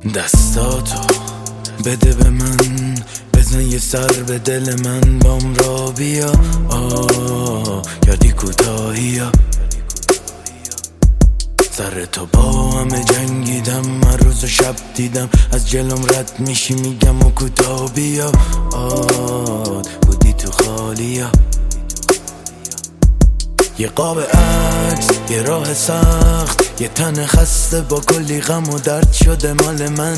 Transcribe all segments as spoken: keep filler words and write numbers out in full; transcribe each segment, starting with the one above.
دستاتو بده به من، بزن یه سر به دل من، بام را بیا. آه یادی کوتاهی ها، سر تو با همه جنگیدم، من روز و شب دیدم، از جلوم رد میشی میگم و کوتاه بیا. آه بودی تو خالی ها، یه قاب عکس، یه راه سخت، یه تن خسته با کلی غم و درد شده مال من.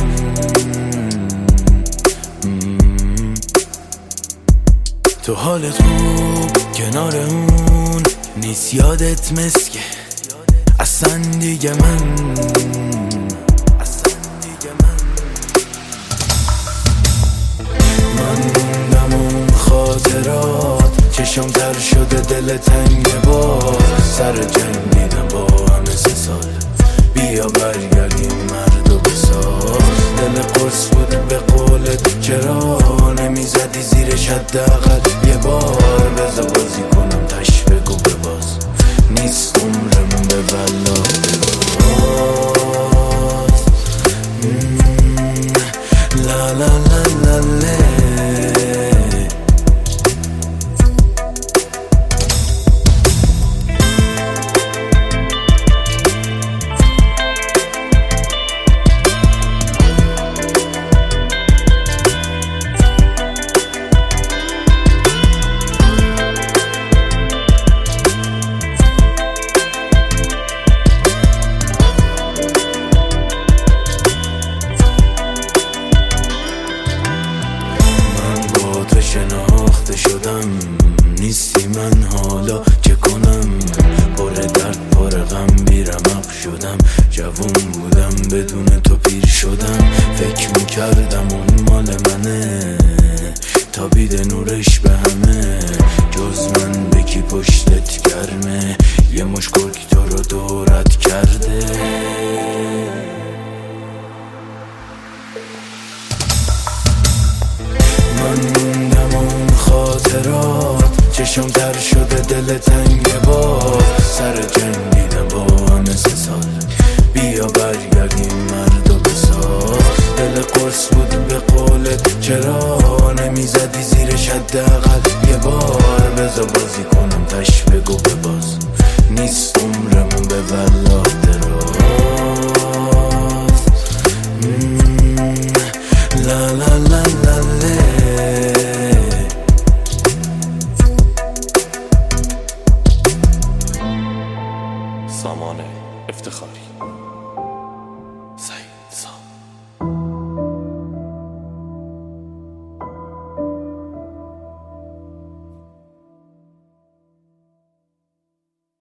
تو حالت خوب کنار اون نیست، یادت مسکه اصلا دیگه من. من موندم اون خاطرات، چشم تر شده دل تنگ، باز سر جنگ دیدم با همه سه سال. بیا برگردیم مرد و بساز، دل قرص بود به قولت، چرا نمیزدی زیرش حداقل یه بار؟ بذار بازی کنم تش بگو بباز، نیست عمرمون به والله باز. لا لا لا لا لا. شناخته شدم، نیستی من حالا چه کنم؟ پر درد پر غم بیرمق شدم، جوون بودم بدون تو پیر شدم. فکر میکردم اون مال منه، تابید نورش به همه، جز من به کی پشتت گرمه؟ یه مش گرگ تو رو دورت کرده. من موندم اون خاطرات، چشم تر شده دل تنگ، باز سر جنگ دیدم با همه سه سال. بیا برگردیم مرد و بساز، دل قرص بود به قولت، چرا نمیزدی زیرش حداقل یه بار؟ بذار بازی کنم تش بگو بباز، نیست عمرمون به والله دراز. لا لا لا لا لا. سامان افتخاری.